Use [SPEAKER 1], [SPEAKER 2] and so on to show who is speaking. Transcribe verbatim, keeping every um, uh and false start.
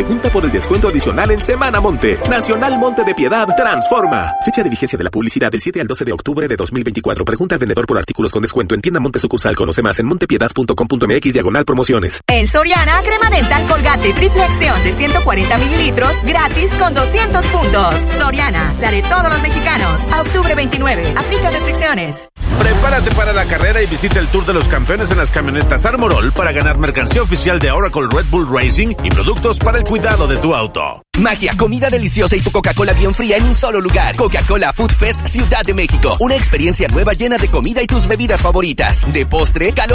[SPEAKER 1] Pregunta por el descuento adicional en Semana Monte. Nacional Monte de Piedad transforma. Fecha de vigencia de la publicidad del siete al doce de octubre de dos mil veinticuatro. Pregunta al vendedor por artículos con descuento en tienda Monte sucursal. Conoce más en montepiedad punto com punto mx diagonal promociones.
[SPEAKER 2] En Soriana, crema dental Colgate triple acción de ciento cuarenta mililitros gratis con doscientos puntos. Soriana, la de todos los mexicanos. A octubre veintinueve. Aplica restricciones.
[SPEAKER 3] Prepárate para la carrera y visita el Tour de los Campeones en las camionetas Armorol para ganar mercancía oficial de Oracle Red Bull Racing y productos para el cuidado de tu auto.
[SPEAKER 4] Magia, comida deliciosa y tu Coca-Cola bien fría en un solo lugar. Coca-Cola Food Fest Ciudad de México. Una experiencia nueva llena de comida y tus bebidas favoritas. De postre, calor